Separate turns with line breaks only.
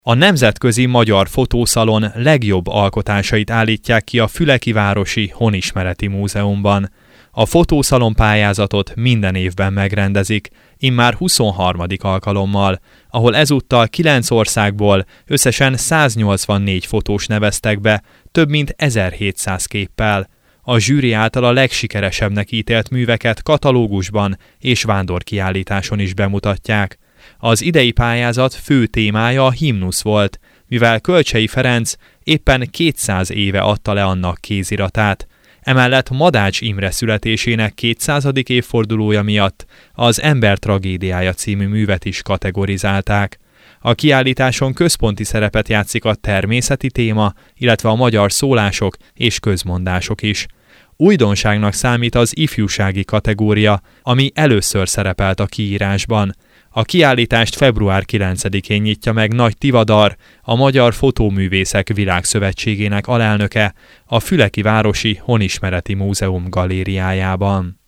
A Nemzetközi Magyar Fotószalon legjobb alkotásait állítják ki a Füleki Városi Honismereti Múzeumban. A fotószalon pályázatot minden évben megrendezik, immár 23. alkalommal, ahol ezúttal 9 országból összesen 184 fotós neveztek be, több mint 1700 képpel. A zsűri által a legsikeresebbnek ítélt műveket katalógusban és vándorkiállításon is bemutatják. Az idei pályázat fő témája a himnusz volt, mivel Kölcsey Ferenc éppen 200 éve adta le annak kéziratát. Emellett Madács Imre születésének 200. évfordulója miatt az Ember tragédiája című művet is kategorizálták. A kiállításon központi szerepet játszik a természeti téma, illetve a magyar szólások és közmondások is. Újdonságnak számít az ifjúsági kategória, ami először szerepelt a kiírásban. A kiállítást február 9-én nyitja meg Nagy Tivadar, a Magyar Fotóművészek Világszövetségének alelnöke, a Füleki Városi Honismereti Múzeum galériájában.